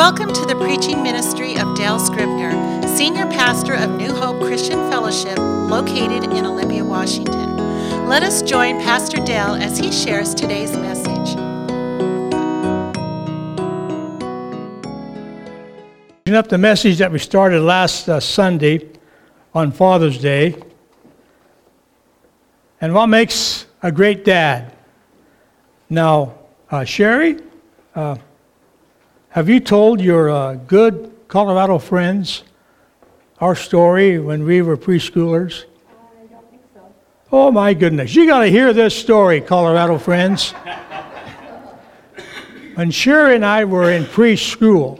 Welcome to the preaching ministry of Dale Scribner, Senior Pastor of New Hope Christian Fellowship, located in Olympia, Washington. Let us join Pastor Dale as he shares today's message. Up the message that we started last Sunday on Father's Day. And what makes a great dad? Now, Sherry, have you told your good Colorado friends our story when we were preschoolers? I don't think so. Oh my goodness, you got to hear this story, Colorado friends. When Sherry and I were in preschool,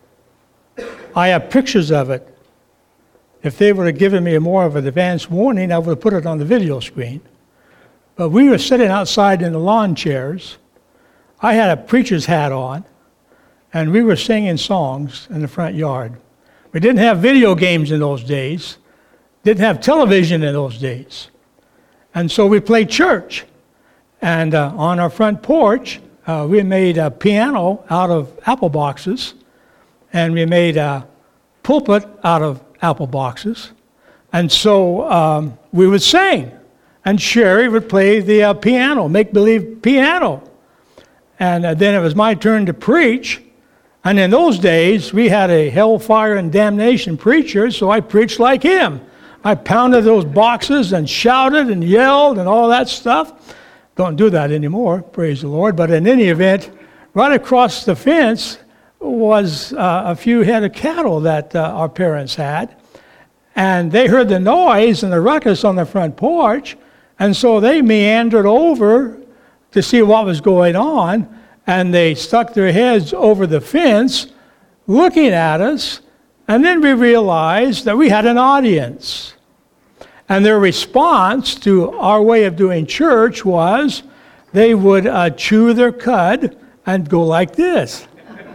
I have pictures of it. If they would have given me more of an advance warning, I would have put it on the video screen. But we were sitting outside in the lawn chairs. I had a preacher's hat on, and we were singing songs in the front yard. We didn't have video games in those days, didn't have television in those days. And so we played church. And on our front porch, we made a piano out of apple boxes, and we made a pulpit out of apple boxes. And so we would sing, and Sherry would play the piano, make-believe piano. And then it was my turn to preach. And in those days, we had a hellfire and damnation preacher, so I preached like him. I pounded those boxes and shouted and yelled and all that stuff. Don't do that anymore, praise the Lord. But in any event, right across the fence was a few head of cattle that our parents had. And they heard the noise and the ruckus on the front porch, and so they meandered over to see what was going on. And they stuck their heads over the fence, looking at us, and then we realized that we had an audience. And their response to our way of doing church was they would chew their cud and go like this.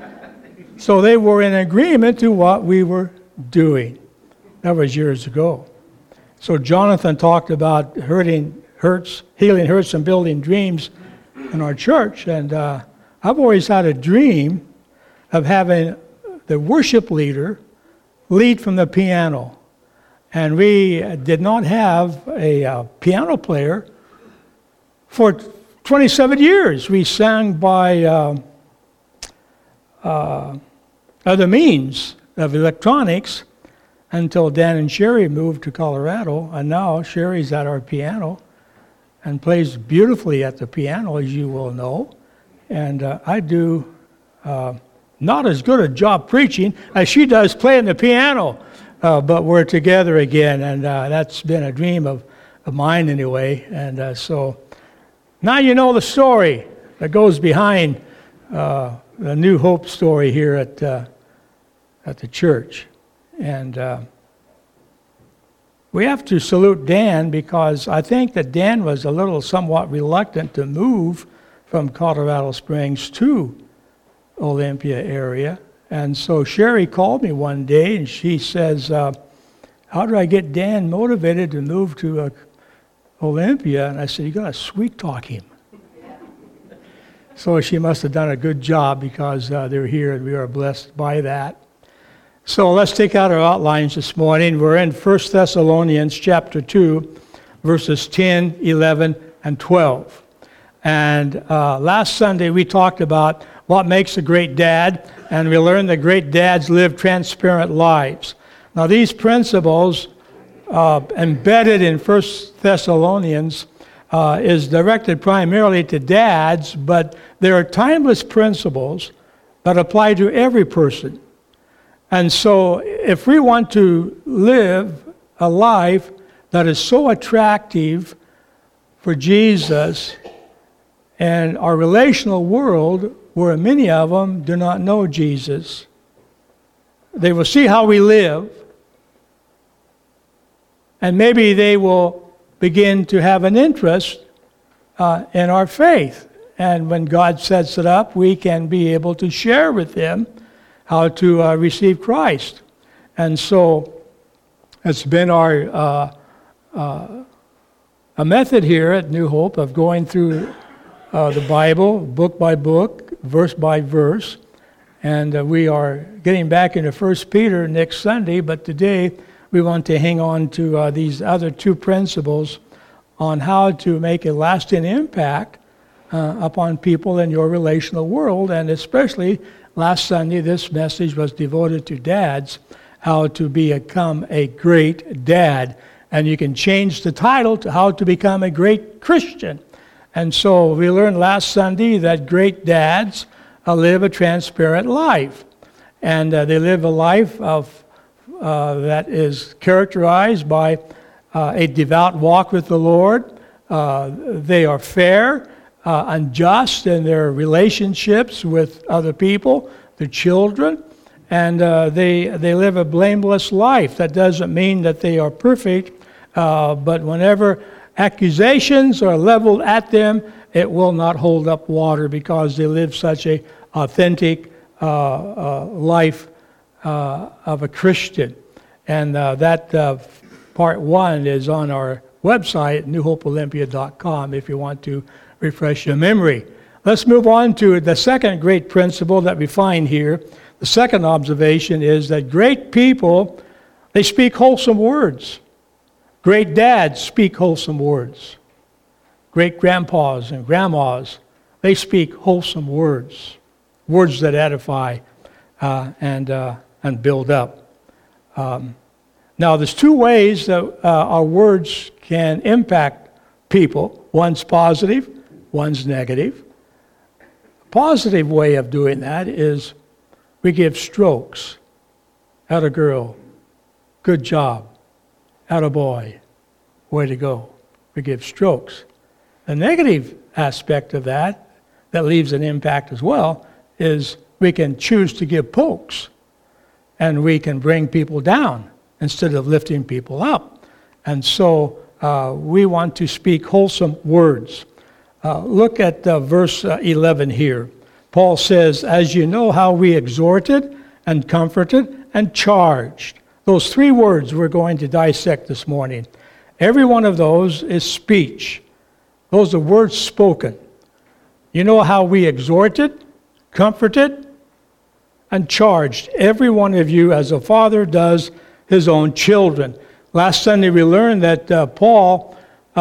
So they were in agreement to what we were doing. That was years ago. So Jonathan talked about healing hurts, and building dreams in our church. And I've always had a dream of having the worship leader lead from the piano. And we did not have a piano player for 27 years. We sang by other means of electronics until Dan and Sherry moved to Colorado. And now Sherry's at our piano and plays beautifully at the piano, as you will know. And I do not as good a job preaching as she does playing the piano, but we're together again, and that's been a dream of mine anyway. And so now you know the story that goes behind the New Hope story here at the church. And we have to salute Dan, because I think that Dan was a little somewhat reluctant to move from Colorado Springs to Olympia area. And so Sherry called me one day and she says, how do I get Dan motivated to move to Olympia? And I said, you got to sweet talk him. So she must have done a good job, because they're here and we are blessed by that. So let's take out our outlines this morning. We're in 1 Thessalonians chapter 2, verses 10, 11, and 12. And last Sunday we talked about what makes a great dad, and we learned that great dads live transparent lives. Now these principles embedded in 1 Thessalonians is directed primarily to dads, but there are timeless principles that apply to every person. And so if we want to live a life that is so attractive for Jesus and our relational world, where many of them do not know Jesus, they will see how we live, and maybe they will begin to have an interest in our faith. And when God sets it up, we can be able to share with them how to receive Christ. And so it's been our a method here at New Hope of going through the Bible, book by book, verse by verse, And we are getting back into 1 Peter next Sunday, but today we want to hang on to these other two principles on how to make a lasting impact upon people in your relational world. And especially last Sunday, this message was devoted to dads, how to become a great dad. And you can change the title to How to Become a Great Christian. And so we learned last Sunday that great dads live a transparent life. And they live a life that is characterized by a devout walk with the Lord. They are fair and just in their relationships with other people, their children, and they live a blameless life. That doesn't mean that they are perfect, but whenever accusations are leveled at them, it will not hold up water because they live such a authentic life of a Christian. And that part one is on our website, newhopeolympia.com, if you want to refresh your memory. Let's move on to the second great principle that we find here. The second observation is that great people, they speak wholesome words. Great dads speak wholesome words. Great grandpas and grandmas, they speak wholesome words. Words that edify and build up. Now, there's two ways that our words can impact people. One's positive, one's negative. A positive way of doing that is we give strokes. Atta girl, good job. Atta boy, way to go. We give strokes. The negative aspect of that leaves an impact as well, is we can choose to give pokes, and we can bring people down instead of lifting people up. And so we want to speak wholesome words. Look at verse 11 here. Paul says, as you know how we exhorted and comforted and charged. Those three words we're going to dissect this morning. Every one of those is speech. Those are words spoken. You know how we exhorted, comforted, and charged every one of you as a father does his own children. Last Sunday we learned that Paul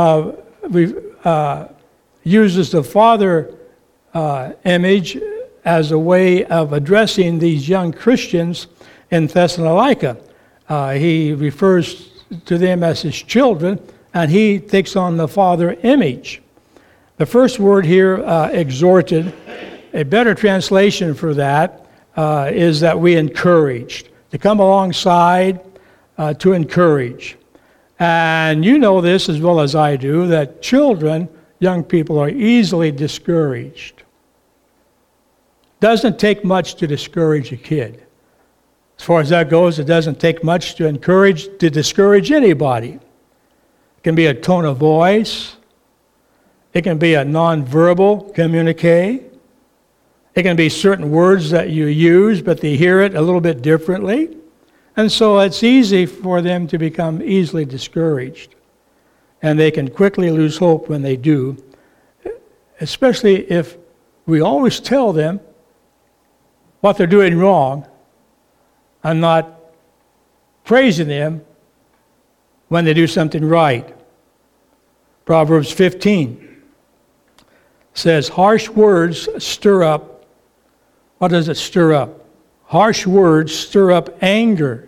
uses the father image as a way of addressing these young Christians in Thessalonica. He refers to them as his children, and he takes on the father image. The first word here, exhorted, a better translation for that is that we encouraged, to come alongside, to encourage. And you know this as well as I do, that children, young people, are easily discouraged. Doesn't take much to discourage a kid. As far as that goes, it doesn't take much to discourage anybody. It can be a tone of voice. It can be a nonverbal communique. It can be certain words that you use, but they hear it a little bit differently. And so it's easy for them to become easily discouraged. And they can quickly lose hope when they do, especially if we always tell them what they're doing wrong and not praising them when they do something right. Proverbs 15 says, harsh words stir up. What does it stir up? Harsh words stir up anger,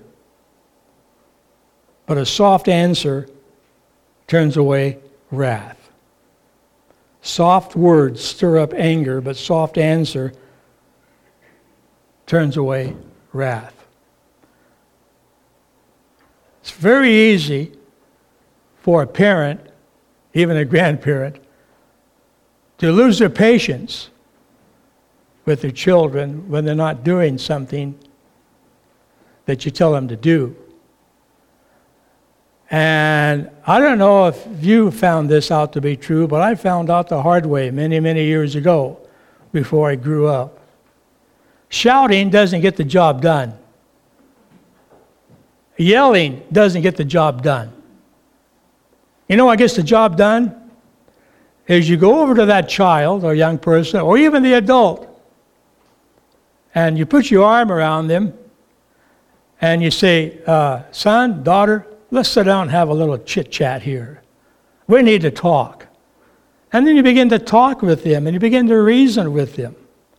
but a soft answer turns away wrath. Soft words stir up anger, but soft answer turns away wrath. It's very easy for a parent, even a grandparent, to lose their patience with their children when they're not doing something that you tell them to do. And I don't know if you found this out to be true, but I found out the hard way many, many years ago before I grew up. Shouting doesn't get the job done. Yelling doesn't get the job done. You know what gets the job done? Is you go over to that child or young person or even the adult and you put your arm around them, and you say, son, daughter, let's sit down and have a little chit-chat here. We need to talk. And then you begin to talk with them, and you begin to reason with them.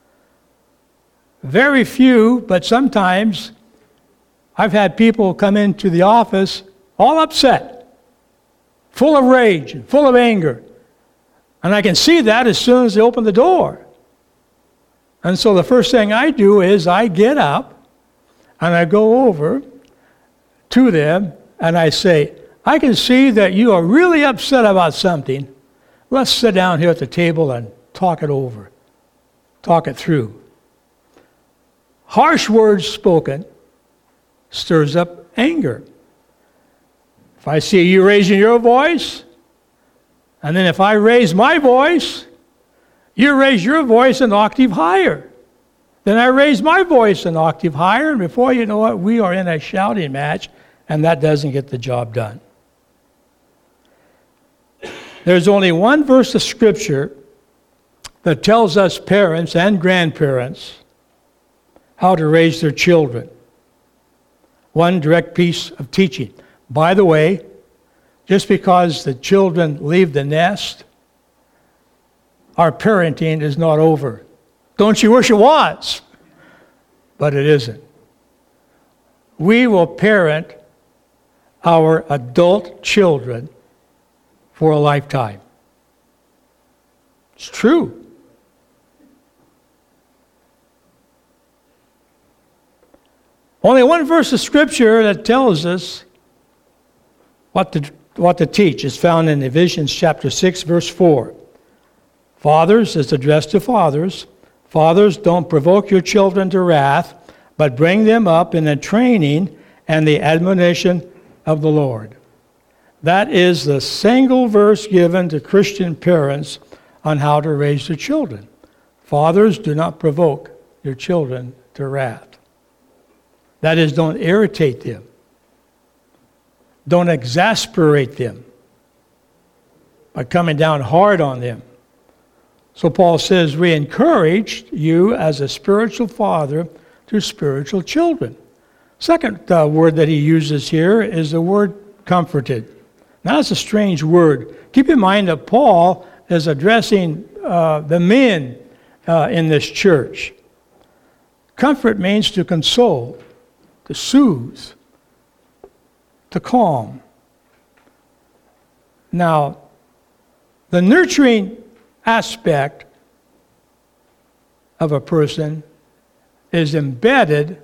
Very few, but sometimes I've had people come into the office all upset, full of rage, and full of anger. And I can see that as soon as they open the door. And so the first thing I do is I get up and I go over to them and I say, I can see that you are really upset about something. Let's sit down here at the table and talk it over, talk it through. Harsh words spoken stirs up anger. If I see you raising your voice, and then if I raise my voice, you raise your voice an octave higher. Then I raise my voice an octave higher, and before you know it, we are in a shouting match, and that doesn't get the job done. There's only one verse of Scripture that tells us parents and grandparents how to raise their children. One direct piece of teaching. By the way, just because the children leave the nest, our parenting is not over. Don't you wish it was? But it isn't. We will parent our adult children for a lifetime. It's true. Only one verse of Scripture that tells us what to teach is found in Ephesians chapter 6, verse 4. Fathers, is addressed to fathers. Fathers, don't provoke your children to wrath, but bring them up in the training and the admonition of the Lord. That is the single verse given to Christian parents on how to raise their children. Fathers, do not provoke your children to wrath. That is, don't irritate them. Don't exasperate them by coming down hard on them. So Paul says, we encourage you as a spiritual father to spiritual children. Second word that he uses here is the word comforted. Now, that's a strange word. Keep in mind that Paul is addressing the men in this church. Comfort means to console, to soothe, to calm. Now, the nurturing aspect of a person is embedded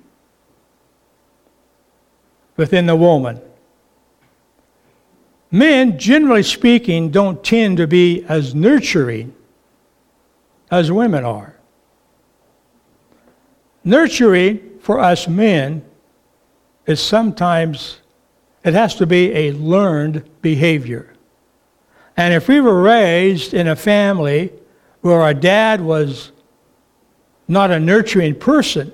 within the woman. Men, generally speaking, don't tend to be as nurturing as women are. Nurturing for us men is sometimes, it has to be a learned behavior. And if we were raised in a family where our dad was not a nurturing person,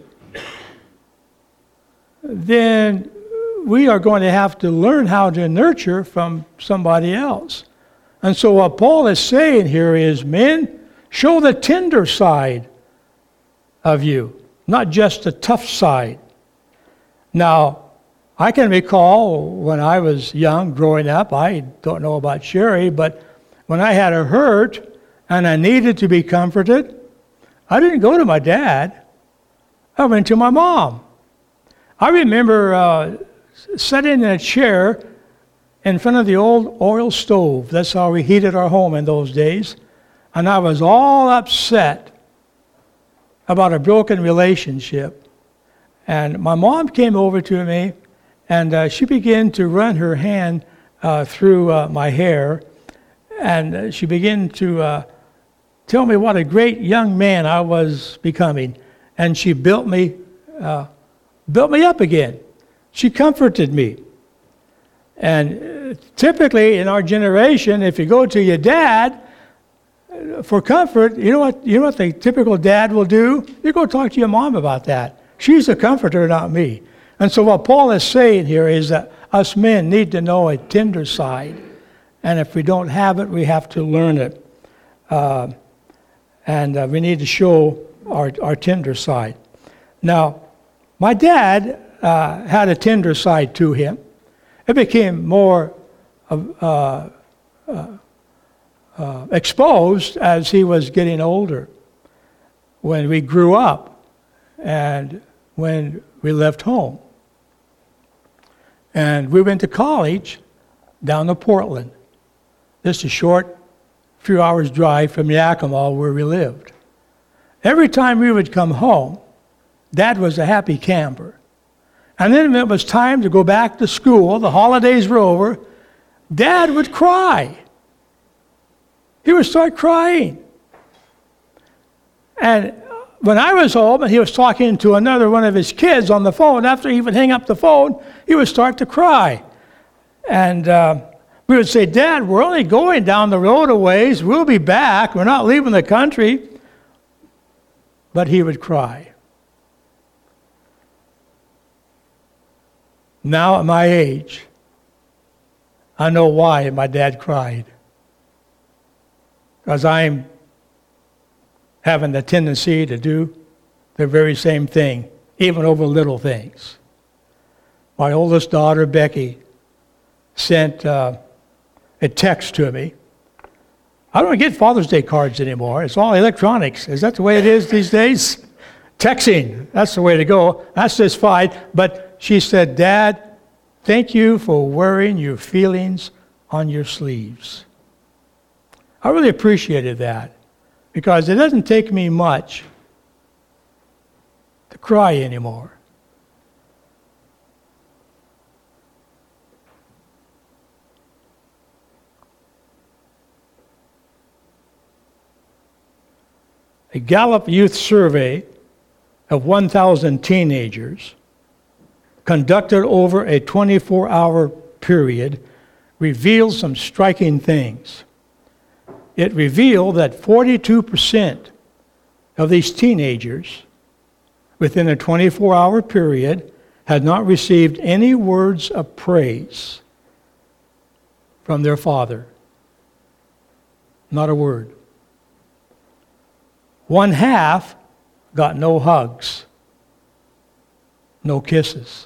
then we are going to have to learn how to nurture from somebody else. And so what Paul is saying here is, men, show the tender side of you, not just the tough side. Now, I can recall when I was young, growing up, I don't know about Sherry, but when I had a hurt and I needed to be comforted, I didn't go to my dad. I went to my mom. I remember sitting in a chair in front of the old oil stove. That's how we heated our home in those days. And I was all upset about a broken relationship. And my mom came over to me, and she began to run her hand through my hair, and she began to tell me what a great young man I was becoming. And she built me up again. She comforted me. And typically in our generation, if you go to your dad for comfort, you know what the typical dad will do? You go talk to your mom about that. She's the comforter, not me. And so what Paul is saying here is that us men need to know a tender side. And if we don't have it, we have to learn it. And we need to show our tender side. Now, my dad had a tender side to him. It became more exposed as he was getting older, when we grew up and when we left home. And we went to college down to Portland. Just a short few hours drive from Yakima where we lived. Every time we would come home, Dad was a happy camper. And then when it was time to go back to school, the holidays were over, Dad would cry. He would start crying. And when I was home and he was talking to another one of his kids on the phone, after he would hang up the phone, he would start to cry. And we would say, Dad, we're only going down the road a ways. We'll be back. We're not leaving the country. But he would cry. Now at my age, I know why my dad cried. Because I'm having the tendency to do the very same thing, even over little things. My oldest daughter, Becky, sent a text to me. I don't get Father's Day cards anymore. It's all electronics. Is that the way it is these days? Texting, that's the way to go. That's just fine. But she said, Dad, thank you for wearing your feelings on your sleeves. I really appreciated that, because it doesn't take me much to cry anymore. A Gallup Youth Survey of 1,000 teenagers conducted over a 24-hour period revealed some striking things. It revealed that 42% of these teenagers within a 24-hour period had not received any words of praise from their father. Not a word. 1/2 got no hugs, no kisses.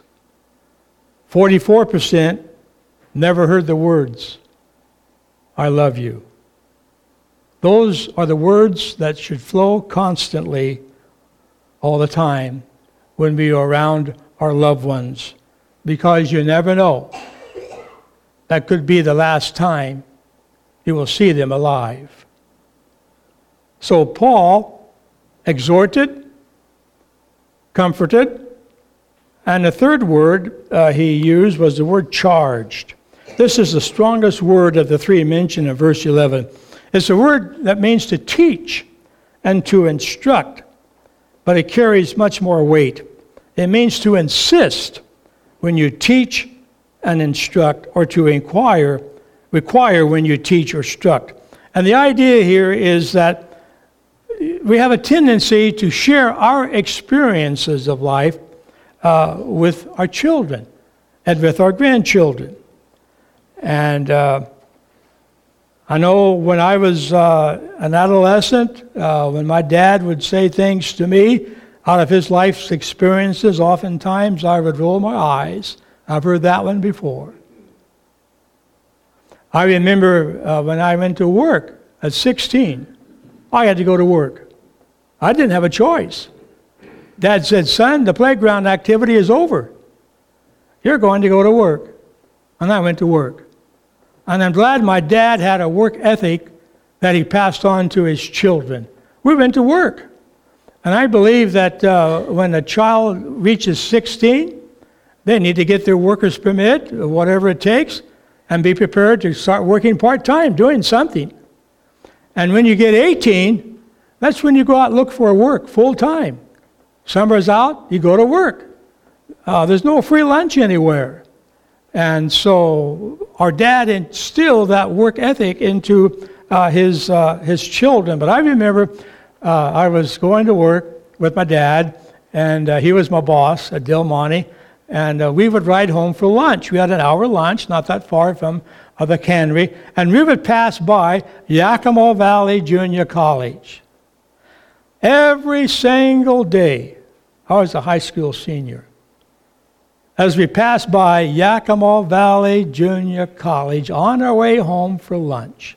44% never heard the words, I love you. Those are the words that should flow constantly all the time when we are around our loved ones, because you never know. That could be the last time you will see them alive. So Paul exhorted, comforted, and the third word he used was the word charged. This is the strongest word of the three mentioned in verse 11. It's a word that means to teach and to instruct, but it carries much more weight. It means to insist when you teach and instruct, or to require when you teach or instruct. And the idea here is that we have a tendency to share our experiences of life with our children and with our grandchildren. And I know when I was an adolescent, when my dad would say things to me out of his life's experiences, oftentimes I would roll my eyes. I've heard that one before. I remember when I went to work at 16, I had to go to work. I didn't have a choice. Dad said, son, the playground activity is over. You're going to go to work. And I went to work. And I'm glad my dad had a work ethic that he passed on to his children. We went to work. And I believe that when a child reaches 16, they need to get their worker's permit, or whatever it takes, and be prepared to start working part-time, doing something. And when you get 18, that's when you go out and look for work full-time. Summer's out, you go to work. There's no free lunch anywhere. And so our dad instilled that work ethic into his children. But I remember I was going to work with my dad, and he was my boss at Del Monte, and we would ride home for lunch. We had an hour lunch, not that far from the cannery, and we would pass by Yakima Valley Junior College. Every single day I was a high school senior. As we passed by Yakima Valley Junior College on our way home for lunch,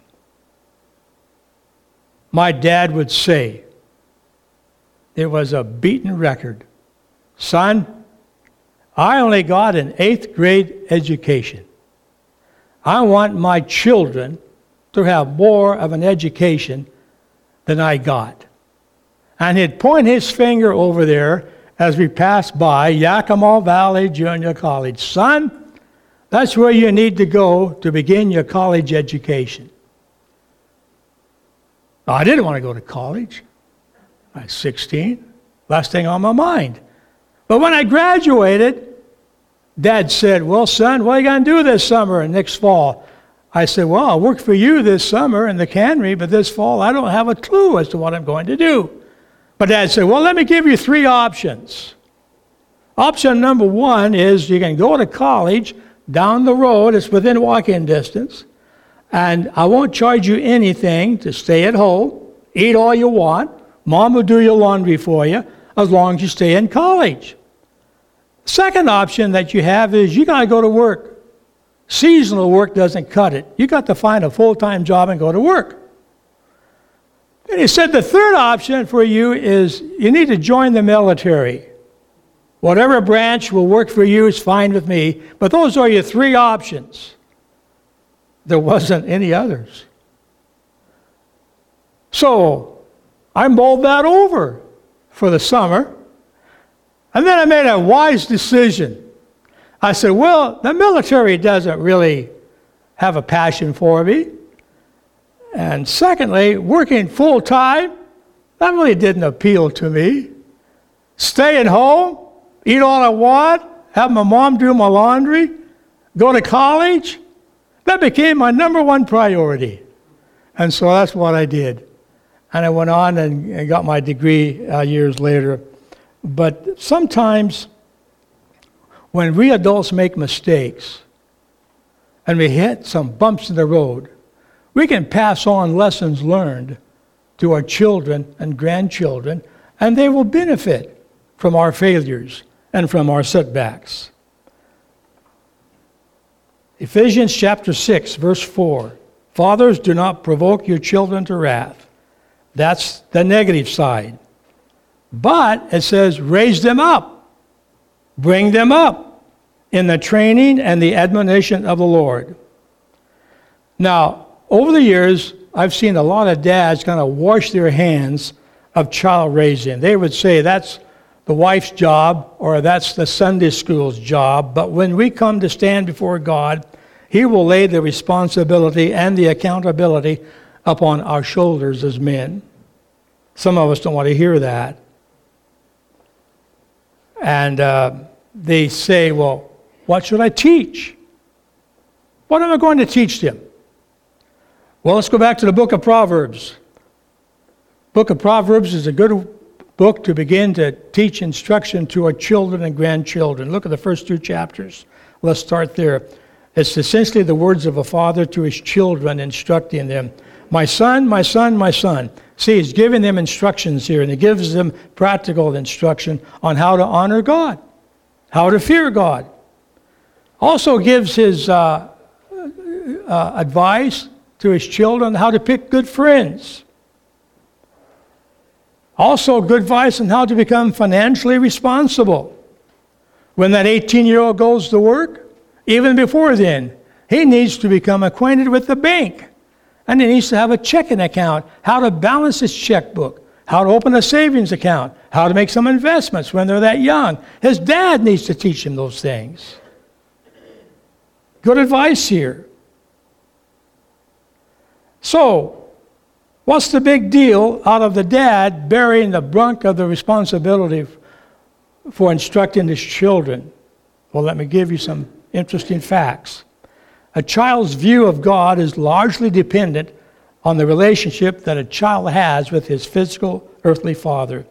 my dad would say, it was a beaten record, "Son, I only got an 8th grade education. I want my children to have more of an education than I got." And he'd point his finger over there as we passed by Yakima Valley Junior College. "Son, that's where you need to go to begin your college education." I didn't want to go to college. I was 16, last thing on my mind. But when I graduated, Dad said, "Well, son, what are you going to do this summer and next fall?" I said, "Well, I'll work for you this summer in the cannery, but this fall I don't have a clue as to what I'm going to do." But Dad said, "Well, let me give you 3 options. Option number 1 is you can go to college down the road. It's within walking distance. And I won't charge you anything to stay at home, eat all you want. Mom will do your laundry for you as long as you stay in college. Second option that you have is you got to go to work. Seasonal work doesn't cut it. You got to find a full-time job and go to work." And he said the third option for you is you need to join the military. Whatever branch will work for you is fine with me, but those are your 3 options. There wasn't any others. So I mulled that over for the summer, and then I made a wise decision. I said, well, the military doesn't really have a passion for me. And secondly, working full-time, that really didn't appeal to me. Stay at home, eat all I want, have my mom do my laundry, go to college, that became my number 1 priority. And so that's what I did. And I went on and got my degree years later. But sometimes when we adults make mistakes and we hit some bumps in the road, we can pass on lessons learned to our children and grandchildren, and they will benefit from our failures and from our setbacks. Ephesians chapter 6, verse 4. "Fathers, do not provoke your children to wrath." That's the negative side. But it says, raise them up, bring them up in the training and the admonition of the Lord. Now, over the years, I've seen a lot of dads kind of wash their hands of child raising. They would say that's the wife's job or that's the Sunday school's job. But when we come to stand before God, He will lay the responsibility and the accountability upon our shoulders as men. Some of us don't want to hear that. And they say, well, what should I teach? What am I going to teach them? Well, let's go back to the book of Proverbs. Book of Proverbs is a good book to begin to teach instruction to our children and grandchildren. Look at the first 2 chapters. Let's start there. It's essentially the words of a father to his children, instructing them. My son, my son, my son. See, he's giving them instructions here, and he gives them practical instruction on how to honor God, how to fear God. Also gives his advice to his children how to pick good friends. Also good advice on how to become financially responsible. When that 18-year-old goes to work, even before then, he needs to become acquainted with the bank. And he needs to have a checking account, how to balance his checkbook, how to open a savings account, how to make some investments when they're that young. His dad needs to teach him those things. Good advice here. So, what's the big deal out of the dad bearing the brunt of the responsibility for instructing his children? Well, let me give you some interesting facts. A child's view of God is largely dependent on the relationship that a child has with his physical earthly father.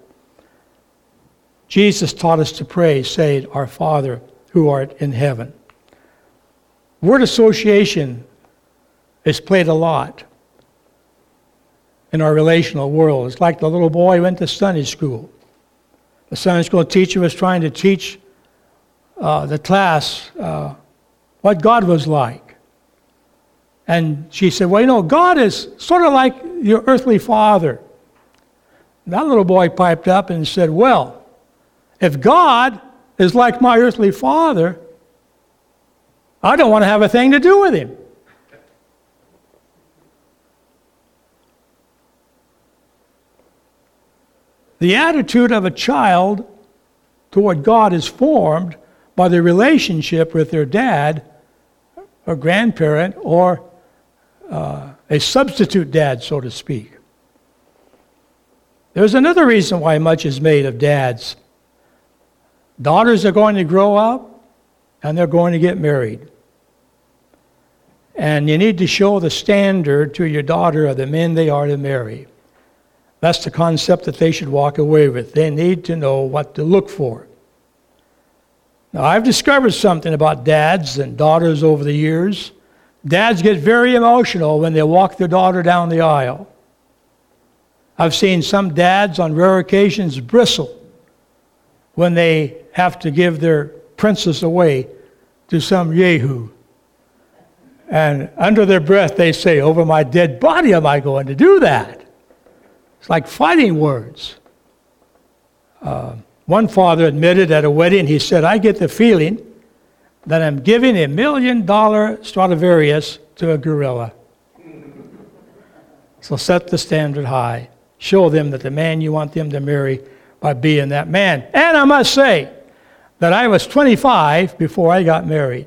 Jesus taught us to pray, saying, Our Father who art in heaven. Word association is played a lot in our relational world. It's like the little boy who went to Sunday school. The Sunday school teacher was trying to teach the class what God was like. And she said, well, you know, God is sort of like your earthly father. That little boy piped up and said, well, if God is like my earthly father, I don't want to have a thing to do with him. The attitude of a child toward God is formed by the relationship with their dad or grandparent or a substitute dad, so to speak. There's another reason why much is made of dads. Daughters are going to grow up and they're going to get married. And you need to show the standard to your daughter of the men they are to marry. That's the concept that they should walk away with. They need to know what to look for. Now, I've discovered something about dads and daughters over the years. Dads get very emotional when they walk their daughter down the aisle. I've seen some dads on rare occasions bristle when they have to give their princess away to some yahoo. And under their breath they say, over my dead body am I going to do that? It's like fighting words. One father admitted at a wedding, he said, I get the feeling that I'm giving $1 million Stradivarius to a gorilla. So set the standard high. Show them that the man you want them to marry by being that man. And I must say that I was 25 before I got married.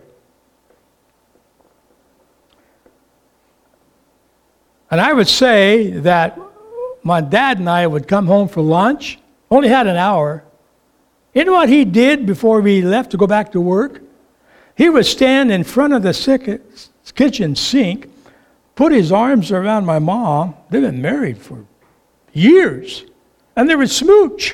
And I would say that my dad and I would come home for lunch, only had an hour. You know what he did before we left to go back to work? He would stand in front of the kitchen sink, put his arms around my mom. They've been married for years. And they would smooch.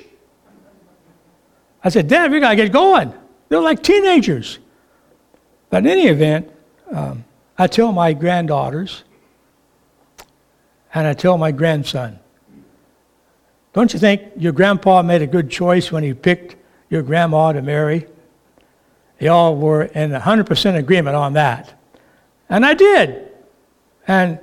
I said, Dad, we got to get going. They're like teenagers. But in any event, I tell my granddaughters, and I tell my grandson, don't you think your grandpa made a good choice when he picked your grandma to marry? They all were in 100% agreement on that. And I did. And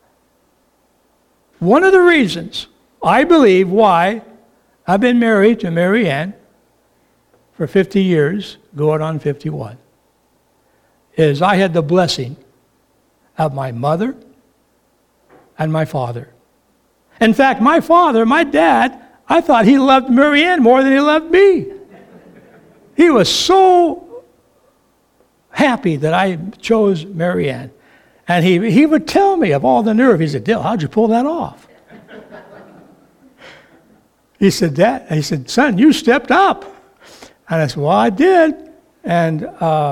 one of the reasons I believe why I've been married to Mary Ann for 50 years, going on 51, is I had the blessing of my mother and my father. In fact, my father, my dad, I thought he loved Mary Ann more than he loved me. He was so happy that I chose Mary Ann. And he would tell me of all the nerve. He said, Dale, how'd you pull that off? He said, son, you stepped up. And I said, well, I did. And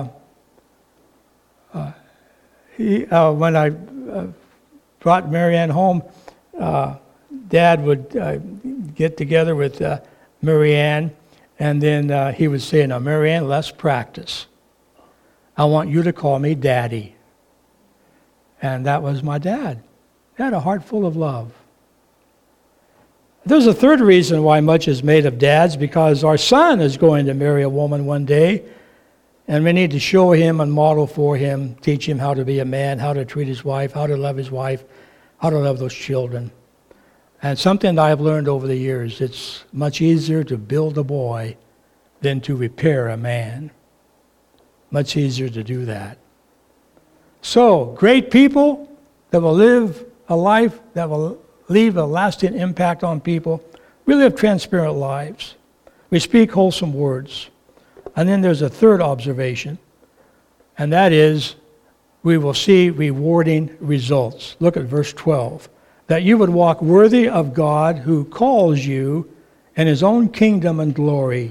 when I brought Mary Ann home, Dad would get together with Mary Ann, and then he would say, now, Mary Ann, let's practice. I want you to call me Daddy. And that was my dad. He had a heart full of love. There's a third reason why much is made of dads, because our son is going to marry a woman one day, and we need to show him and model for him, teach him how to be a man, how to treat his wife, how to love his wife, how to love those children. And something that I've learned over the years, it's much easier to build a boy than to repair a man. Much easier to do that. So, great people that will live a life that will leave a lasting impact on people. We live transparent lives. We speak wholesome words. And then there's a third observation, and that is we will see rewarding results. Look at verse 12. That you would walk worthy of God who calls you in his own kingdom and glory.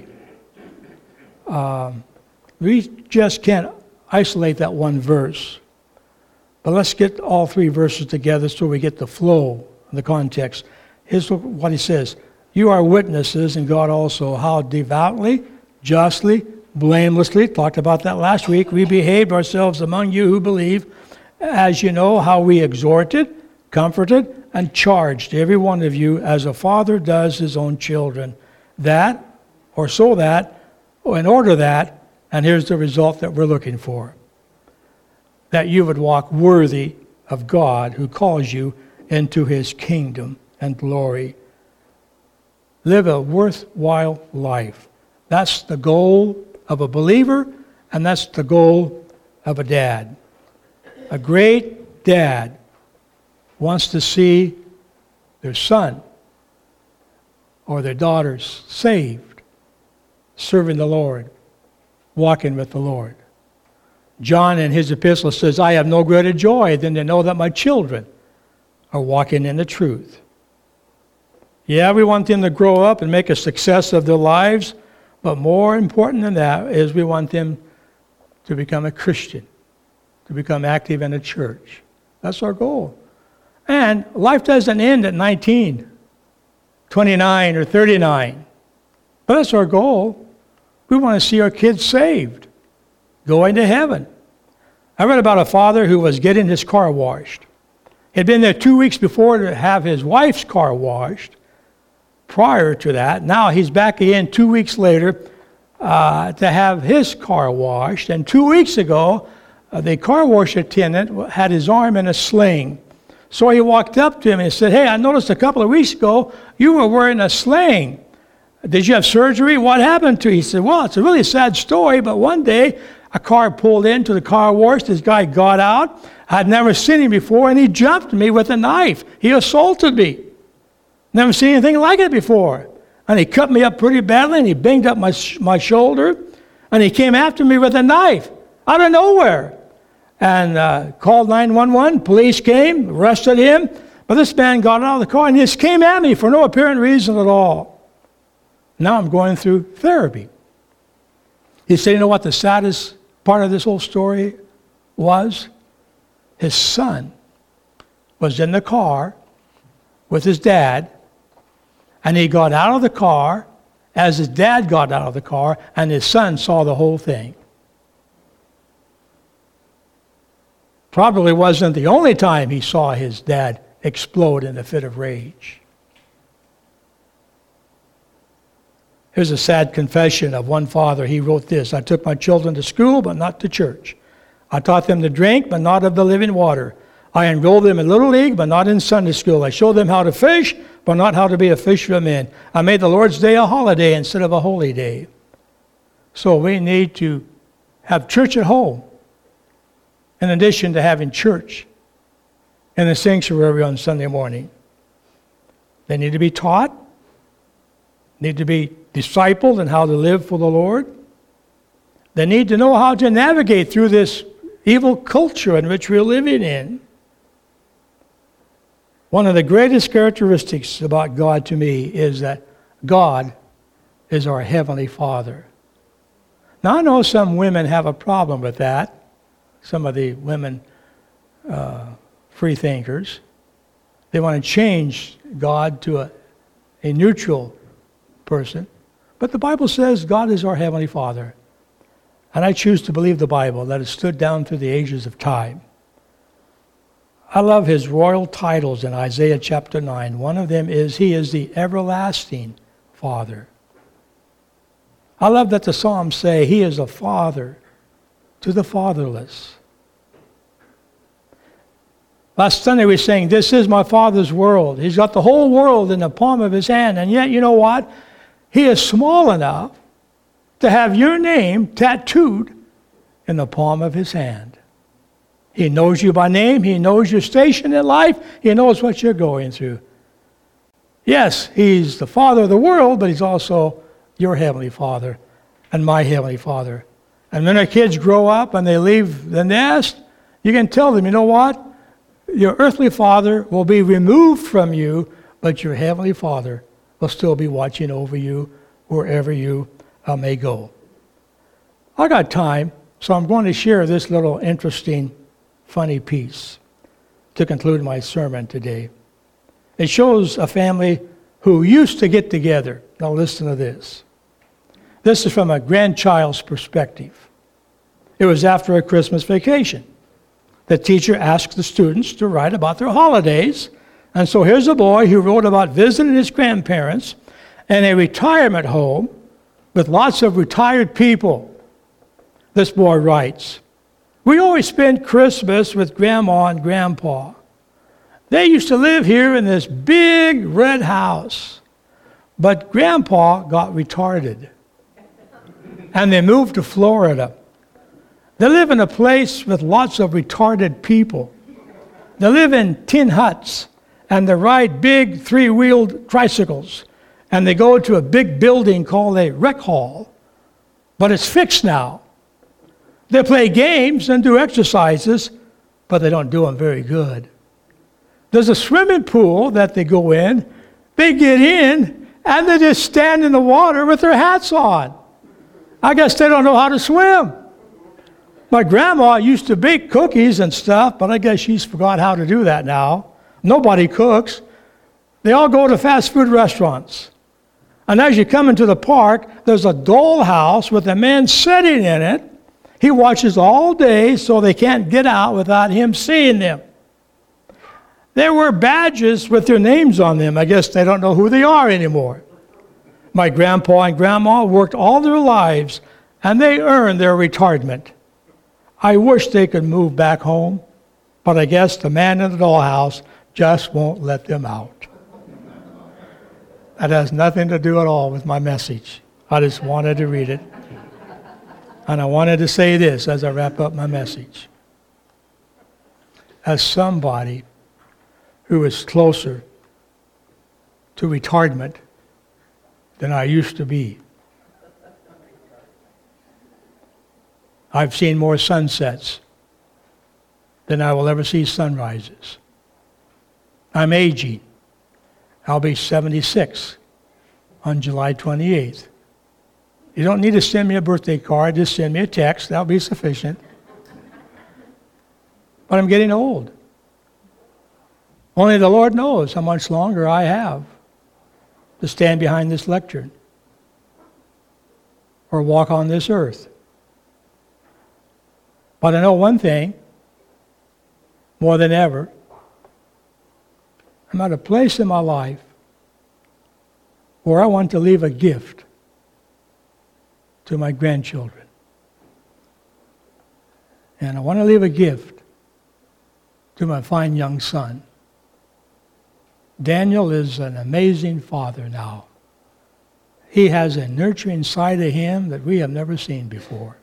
We just can't isolate that one verse. But let's get all three verses together so we get the flow, the context. Here's what he says. You are witnesses, and God also, how devoutly, justly, blamelessly, talked about that last week, we behaved ourselves among you who believe, as you know how we exhorted, comforted, and charged every one of you as a father does his own children, that or so that, or in order that, and here's the result that we're looking for, that you would walk worthy of God who calls you into his kingdom and glory. Live a worthwhile life. That's the goal of a believer, and that's the goal of a dad. A great dad wants to see their son or their daughters saved, serving the Lord, walking with the Lord. John in his epistle says, I have no greater joy than to know that my children are walking in the truth. Yeah, we want them to grow up and make a success of their lives, but more important than that is we want them to become a Christian, to become active in a church. That's our goal. And life doesn't end at 19, 29, or 39. But that's our goal. We want to see our kids saved, going to heaven. I read about a father who was getting his car washed. He'd been there 2 weeks before to have his wife's car washed. Prior to that, now he's back again 2 weeks later to have his car washed. And 2 weeks ago, the car wash attendant had his arm in a sling. So he walked up to him and said, hey, I noticed a couple of weeks ago you were wearing a sling. Did you have surgery? What happened to you? He said, well, it's a really sad story, but one day a car pulled into the car wash. This guy got out. I'd never seen him before, and he jumped me with a knife. He assaulted me. Never seen anything like it before. And he cut me up pretty badly, and he banged up my shoulder, and he came after me with a knife out of nowhere. And called 911. Police came, arrested him. But this man got out of the car and he just came at me for no apparent reason at all. Now I'm going through therapy. He said, you know what the saddest part of this whole story was? His son was in the car with his dad, and he got out of the car as his dad got out of the car, and his son saw the whole thing. Probably wasn't the only time he saw his dad explode in a fit of rage. Here's a sad confession of one father. He wrote this: I took my children to school, but not to church. I taught them to drink, but not of the living water. I enrolled them in Little League, but not in Sunday school. I showed them how to fish, but not how to be a fisher of men. I made the Lord's Day a holiday instead of a holy day. So we need to have church at home, in addition to having church in the sanctuary on Sunday morning. They need to be taught, need to be discipled in how to live for the Lord. They need to know how to navigate through this evil culture in which we're living in. One of the greatest characteristics about God to me is that God is our Heavenly Father. Now, I know some women have a problem with that. Some of the women free thinkers. They want to change God to a neutral person. But the Bible says God is our Heavenly Father. And I choose to believe the Bible, that it stood down through the ages of time. I love his royal titles in Isaiah chapter 9. One of them is, He is the everlasting Father. I love that the Psalms say He is a father to the fatherless. Last Sunday we sang, this is my Father's world. He's got the whole world in the palm of His hand. And yet, you know what? He is small enough to have your name tattooed in the palm of His hand. He knows you by name. He knows your station in life. He knows what you're going through. Yes, He's the Father of the world, but He's also your Heavenly Father and my Heavenly Father. And when our kids grow up and they leave the nest, you can tell them, you know what? Your earthly father will be removed from you, but your Heavenly Father will still be watching over you wherever you may go. I got time, so I'm going to share this little interesting, funny piece to conclude my sermon today. It shows a family who used to get together. Now listen to this. This is from a grandchild's perspective. It was after a Christmas vacation. The teacher asked the students to write about their holidays. And so here's a boy who wrote about visiting his grandparents in a retirement home with lots of retired people. This boy writes, "We always spend Christmas with Grandma and Grandpa. They used to live here in this big red house, but Grandpa got retarded, and they moved to Florida. They live in a place with lots of retarded people. They live in tin huts, and they ride big three-wheeled tricycles, and they go to a big building called a rec hall, but it's fixed now. They play games and do exercises, but they don't do them very good. There's a swimming pool that they go in. They get in, and they just stand in the water with their hats on. I guess they don't know how to swim. My grandma used to bake cookies and stuff, but I guess she's forgot how to do that now. Nobody cooks. They all go to fast food restaurants. And as you come into the park, there's a dollhouse with a man sitting in it. He watches all day so they can't get out without him seeing them. They wear badges with their names on them. I guess they don't know who they are anymore. My grandpa and grandma worked all their lives, and they earned their retirement. I wish they could move back home, but I guess the man in the dollhouse just won't let them out." That has nothing to do at all with my message. I just wanted to read it. And I wanted to say this as I wrap up my message. As somebody who is closer to retirement than I used to be, I've seen more sunsets than I will ever see sunrises. I'm aging. I'll be 76 on July 28th. You don't need to send me a birthday card, just send me a text. That'll be sufficient. But I'm getting old. Only the Lord knows how much longer I have to stand behind this lectern or walk on this earth. But I know one thing, more than ever, I'm at a place in my life where I want to leave a gift to my grandchildren. And I want to leave a gift to my fine young son. Daniel is an amazing father now. He has a nurturing side of him that we have never seen before.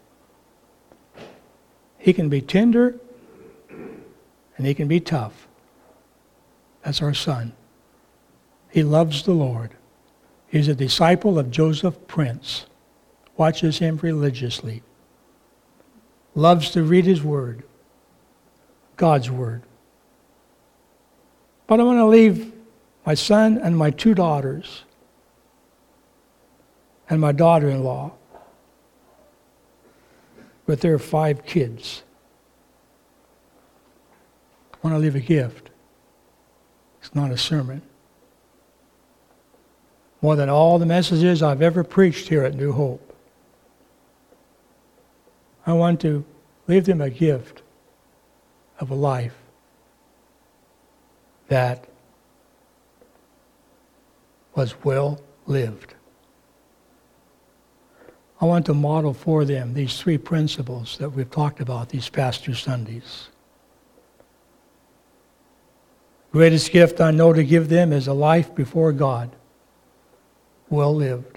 He can be tender and he can be tough. That's our son. He loves the Lord. He's a disciple of Joseph Prince. Watches him religiously. Loves to read his word. God's word. But I want to leave my son and my two daughters and my daughter-in-law with their 5 kids. I want to leave a gift. It's not a sermon. More than all the messages I've ever preached here at New Hope, I want to leave them a gift of a life that was well lived. I want to model for them these 3 principles that we've talked about these past 2 Sundays. Greatest gift I know to give them is a life before God, well lived.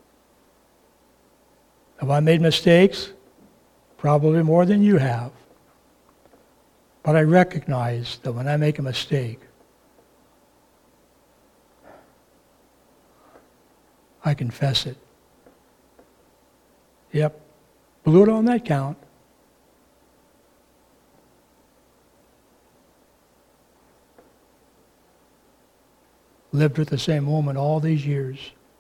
Have I made mistakes? Probably more than you have. But I recognize that when I make a mistake, I confess it. Yep, blew it on that count. Lived with the same woman all these years.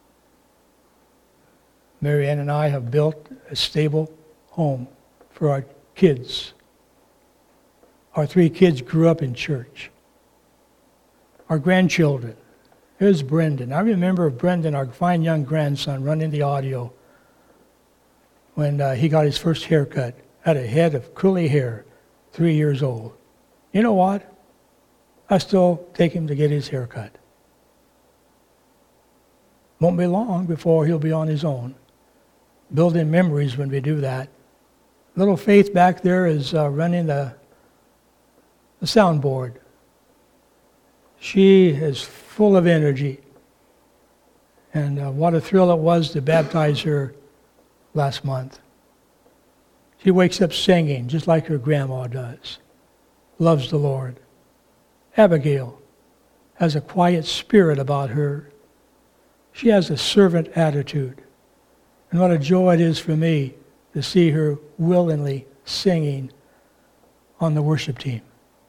Mary Ann and I have built a stable home for our kids. Our 3 kids grew up in church. Our grandchildren. Here's Brendan. I remember Brendan, our fine young grandson, running the audio when he got his first haircut. Had a head of curly hair, 3 years old. You know what? I still take him to get his haircut. Won't be long before he'll be on his own. building memories when we do that. Little Faith back there is running the soundboard. She is full of energy. And what a thrill it was to baptize her last month. She wakes up singing just like her grandma does. Loves the Lord. Abigail has a quiet spirit about her. She has a servant attitude. And what a joy it is for me to see her willingly singing on the worship team.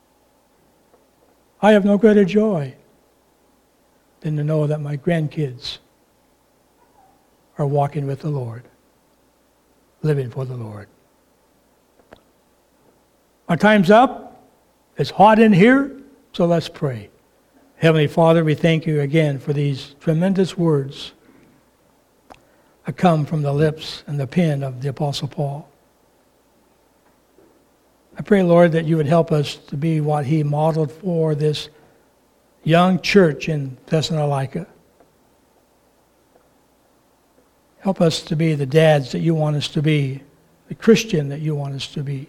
I have no greater joy than to know that my grandkids are walking with the Lord, living for the Lord. Our time's up. It's hot in here, so let's pray. Heavenly Father, we thank you again for these tremendous words that come from the lips and the pen of the Apostle Paul. I pray, Lord, that you would help us to be what he modeled for this young church in Thessalonica. Help us to be the dads that you want us to be, the Christian that you want us to be.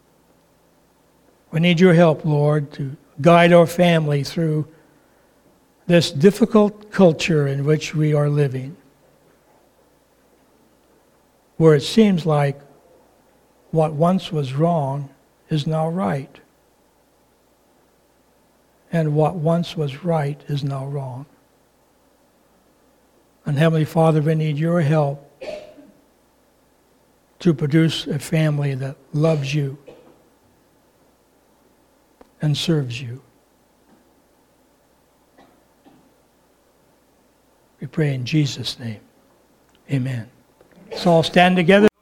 We need your help, Lord, to guide our family through this difficult culture in which we are living, where it seems like what once was wrong is now right, and what once was right is now wrong. And Heavenly Father, we need your help to produce a family that loves you and serves you. We pray in Jesus' name. Amen. Let's all stand together.